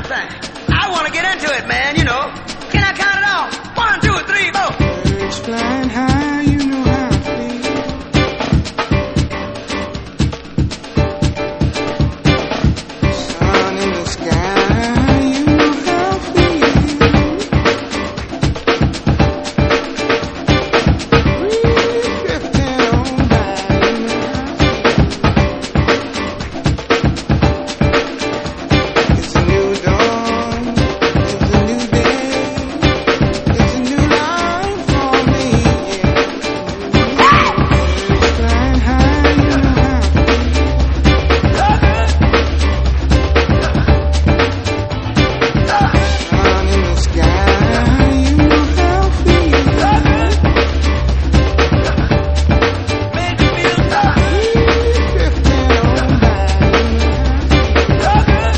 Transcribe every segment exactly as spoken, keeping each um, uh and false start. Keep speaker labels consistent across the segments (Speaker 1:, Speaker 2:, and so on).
Speaker 1: thing. I want to get into it, man, you know. Can I count it off? One, two, three, four.
Speaker 2: Birds flying high, you know how I feel. Sun in the sky, you know how I feel. Breeze drifting on by, you know how I feel. It's a new dawn, it's a new day, it's a new life for me, yeah. Birds flying high, you know how I feel. Sun in the sky, you know how I feel. Breeze drifting on by, you know how I feel.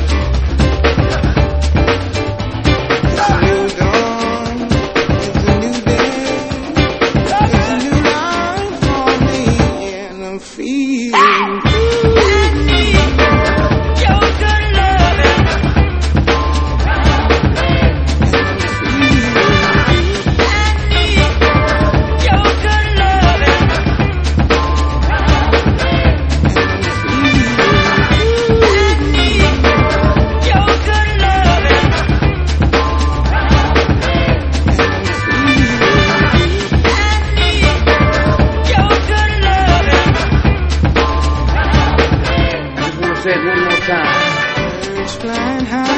Speaker 2: It's a new dawn, it's a new day, it's a new life for me, and I'm feeling good.
Speaker 1: Your good loving. Your good loving. Your good loving. Your good loving.
Speaker 3: I just want to say it one more time.
Speaker 2: Birds flying high.